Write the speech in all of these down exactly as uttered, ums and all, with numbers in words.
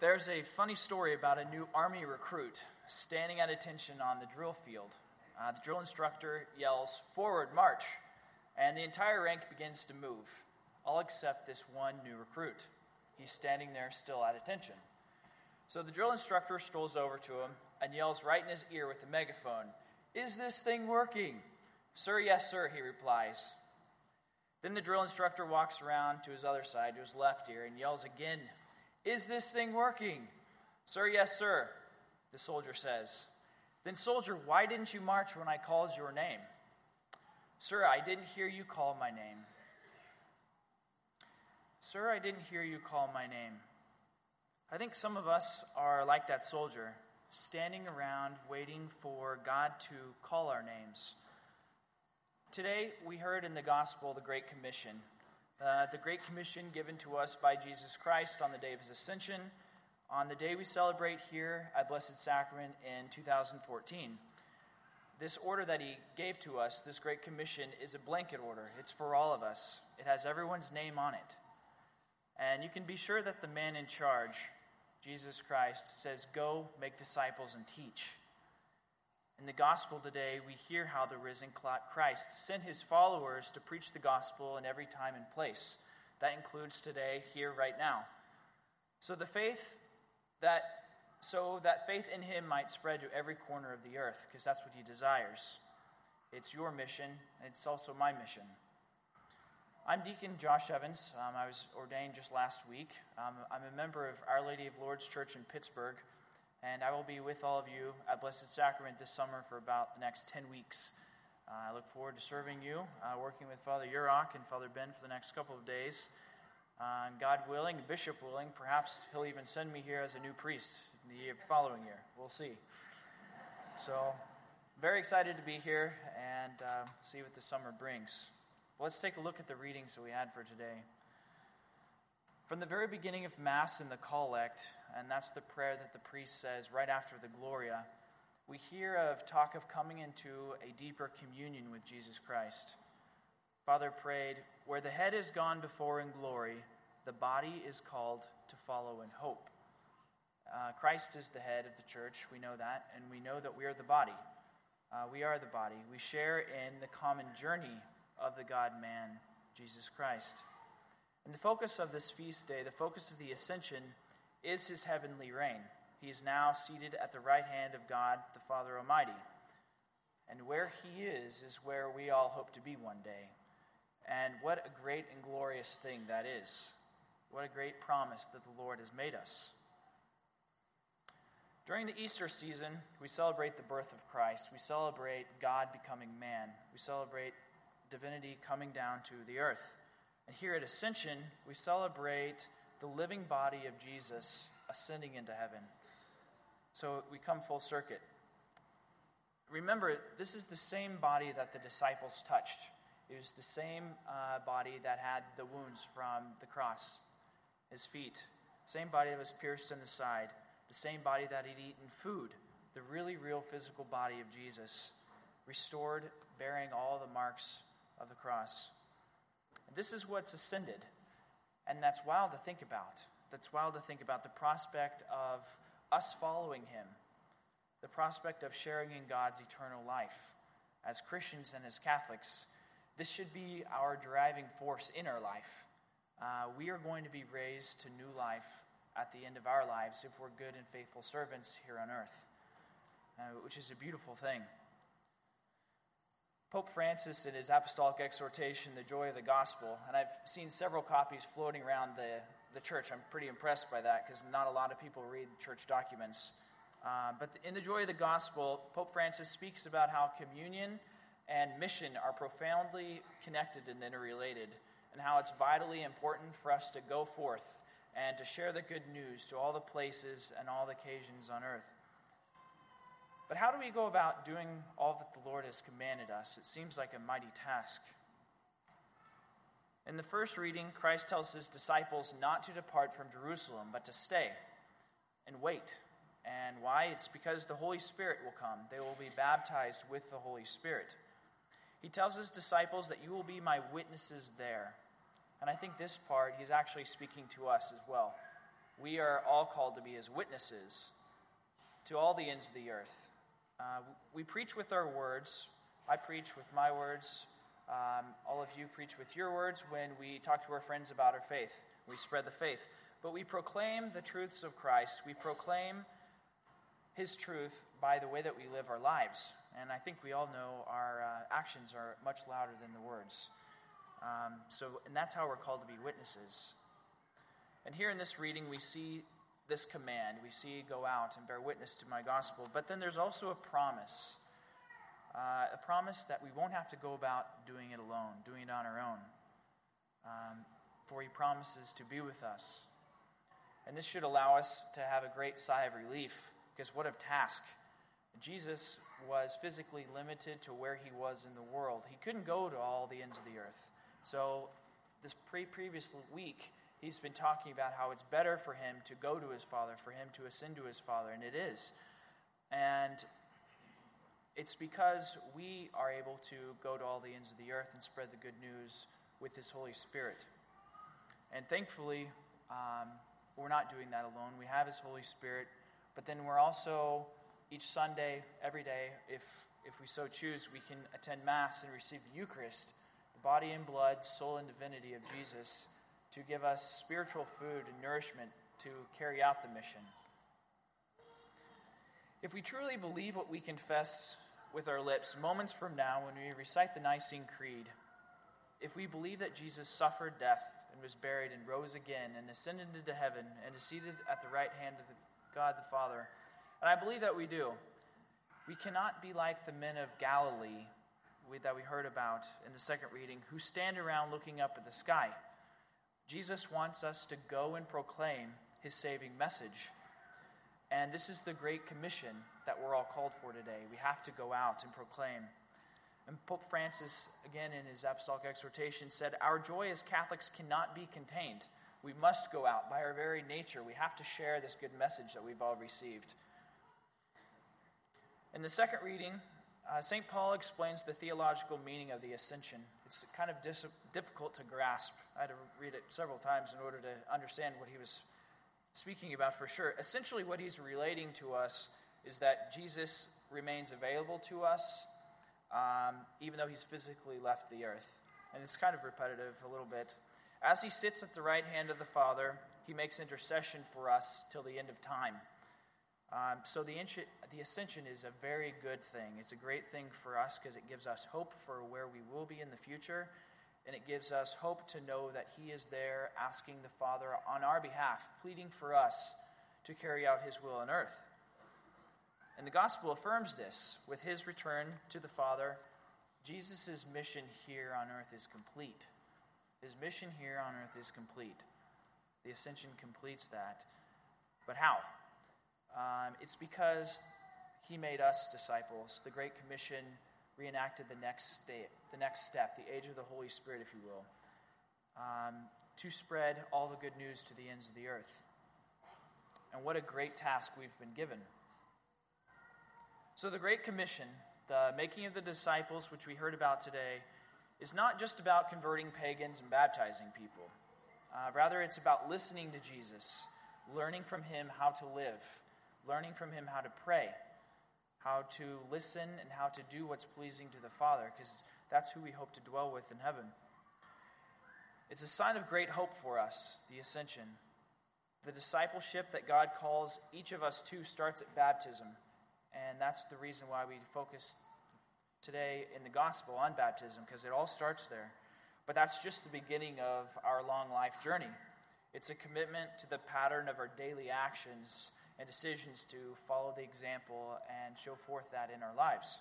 There's a funny story about a new army recruit standing at attention on the drill field. Uh, the drill instructor yells, "Forward, march!" And the entire rank begins to move, all except this one new recruit. He's standing there still at attention. So the drill instructor strolls over to him and yells right in his ear with a megaphone, "Is this thing working?" "Sir, yes, sir," he replies. Then the drill instructor walks around to his other side, to his left ear, and yells again, "Is this thing working?" "Sir, yes, sir," the soldier says. "Then, soldier, why didn't you march when I called your name?" "Sir, I didn't hear you call my name." "Sir, I didn't hear you call my name." I think some of us are like that soldier, standing around waiting for God to call our names. Today, we heard in the gospel the Great Commission. Uh, the Great Commission given to us by Jesus Christ on the day of his ascension, on the day we celebrate here at Blessed Sacrament in two thousand fourteen. This order that he gave to us, this Great Commission, is a blanket order. It's for all of us. It has everyone's name on it. And you can be sure that the man in charge, Jesus Christ, says, "Go, make disciples, and teach." In the gospel today, we hear how the risen Christ sent his followers to preach the gospel in every time and place. That includes today, here, right now. So the faith that so that faith in him might spread to every corner of the earth, because that's what he desires. It's your mission, and it's also my mission. I'm Deacon Josh Evans. Um, I was ordained just last week. Um, I'm a member of Our Lady of Lourdes Church in Pittsburgh, and I will be with all of you at Blessed Sacrament this summer for about the next ten weeks. Uh, I look forward to serving you, uh, working with Father Urach and Father Ben for the next couple of days. Uh, and God willing, Bishop willing, perhaps he'll even send me here as a new priest the year, following year. We'll see. So, very excited to be here and uh, see what the summer brings. Well, let's take a look at the readings that we had for today. From the very beginning of Mass in the Collect, and that's the prayer that the priest says right after the Gloria, we hear of talk of coming into a deeper communion with Jesus Christ. Father prayed, "Where the head is gone before in glory, the body is called to follow in hope." Uh, Christ is the head of the church, we know that, and we know that we are the body. Uh, we are the body. We share in the common journey of the God-man, Jesus Christ. And the focus of this feast day, the focus of the Ascension, is his heavenly reign. He is now seated at the right hand of God, the Father Almighty. And where he is, is where we all hope to be one day. And what a great and glorious thing that is. What a great promise that the Lord has made us. During the Easter season, we celebrate the birth of Christ. We celebrate God becoming man. We celebrate divinity coming down to the earth. And here at Ascension, we celebrate the living body of Jesus ascending into heaven. So we come full circuit. Remember, this is the same body that the disciples touched. It was the same uh, body that had the wounds from the cross, his feet. Same body that was pierced in the side. The same body that had eaten food. The really real physical body of Jesus. Restored, bearing all the marks of the cross. This is what's ascended. And that's wild to think about. That's wild to think about the prospect of us following him. The prospect of sharing in God's eternal life. As Christians and as Catholics, this should be our driving force in our life. Uh, we are going to be raised to new life at the end of our lives if we're good and faithful servants here on earth, uh, which is a beautiful thing. Pope Francis, in his apostolic exhortation, The Joy of the Gospel, and I've seen several copies floating around the, the church. I'm pretty impressed by that because not a lot of people read church documents. Uh, but in The Joy of the Gospel, Pope Francis speaks about how communion and mission are profoundly connected and interrelated, and how it's vitally important for us to go forth and to share the good news to all the places and all the occasions on earth. But how do we go about doing all that the Lord has commanded us? It seems like a mighty task. In the first reading, Christ tells his disciples not to depart from Jerusalem, but to stay and wait. And why? It's because the Holy Spirit will come. They will be baptized with the Holy Spirit. He tells his disciples that you will be my witnesses there. And I think this part, he's actually speaking to us as well. we are all called to be his witnesses to all the ends of the earth. Uh, we preach with our words. I preach with my words. Um, all of you preach with your words when we talk to our friends about our faith. We spread the faith. But we proclaim the truths of Christ. We proclaim his truth by the way that we live our lives. And I think we all know our uh, actions are much louder than the words. Um, so, and that's how we're called to be witnesses. And here in this reading, we see this command. We see go out and bear witness to my gospel. But then there's also a promise. Uh, a promise that we won't have to go about doing it alone, doing it on our own. Um, for he promises to be with us. And this should allow us to have a great sigh of relief, because what a task. Jesus was physically limited to where he was in the world. He couldn't go to all the ends of the earth. So this pre- previous week, he's been talking about how it's better for him to go to his Father, for him to ascend to his Father, and it is. And it's because we are able to go to all the ends of the earth and spread the good news with his Holy Spirit. And thankfully, um, we're not doing that alone. We have his Holy Spirit, but then we're also, each Sunday, every day, if if we so choose, we can attend Mass and receive the Eucharist, the body and blood, soul and divinity of Jesus, to give us spiritual food and nourishment to carry out the mission. If we truly believe what we confess with our lips moments from now when we recite the Nicene Creed, if we believe that Jesus suffered death and was buried and rose again and ascended into heaven and is seated at the right hand of the God the Father, and I believe that we do, we cannot be like the men of Galilee we, that we heard about in the second reading, who stand around looking up at the sky. Jesus wants us to go and proclaim his saving message. And this is the Great Commission that we're all called for today. We have to go out and proclaim. And Pope Francis, again in his apostolic exhortation, said, our joy as Catholics cannot be contained. We must go out. By our very nature, we have to share this good message that we've all received. In the second reading, uh, Saint Paul explains the theological meaning of the Ascension. It's kind of dis- difficult to grasp. I had to read it several times in order to understand what he was speaking about for sure. Essentially, what he's relating to us is that Jesus remains available to us, um, even though he's physically left the earth. And it's kind of repetitive a little bit. As he sits at the right hand of the Father, he makes intercession for us till the end of time. Um, so the, the ascension is a very good thing. It's a great thing for us because it gives us hope for where we will be in the future. And it gives us hope to know that he is there asking the Father on our behalf, pleading for us to carry out his will on earth. And the gospel affirms this. With his return to the Father, Jesus' mission here on earth is complete. His mission here on earth is complete. The ascension completes that. But how? Um, it's because he made us disciples. The Great Commission reenacted the next state, the next step, the age of the Holy Spirit, if you will, um, to spread all the good news to the ends of the earth. And what a great task we've been given. So the Great Commission, the making of the disciples, which we heard about today, is not just about converting pagans and baptizing people. Uh, rather, it's about listening to Jesus, learning from him how to live, learning from him how to pray, how to listen, and how to do what's pleasing to the Father, because that's who we hope to dwell with in heaven. It's a sign of great hope for us, the ascension. The discipleship that God calls each of us to starts at baptism, and that's the reason why we focus today in the gospel on baptism, because it all starts there. But that's just the beginning of our long life journey. It's a commitment to the pattern of our daily actions and decisions to follow the example and show forth that in our lives.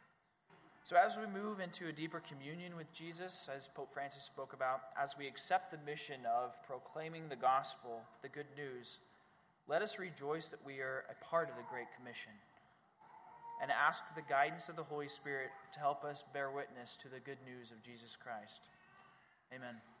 So as we move into a deeper communion with Jesus, as Pope Francis spoke about, as we accept the mission of proclaiming the gospel, the good news, let us rejoice that we are a part of the Great Commission, and ask the guidance of the Holy Spirit to help us bear witness to the good news of Jesus Christ. Amen.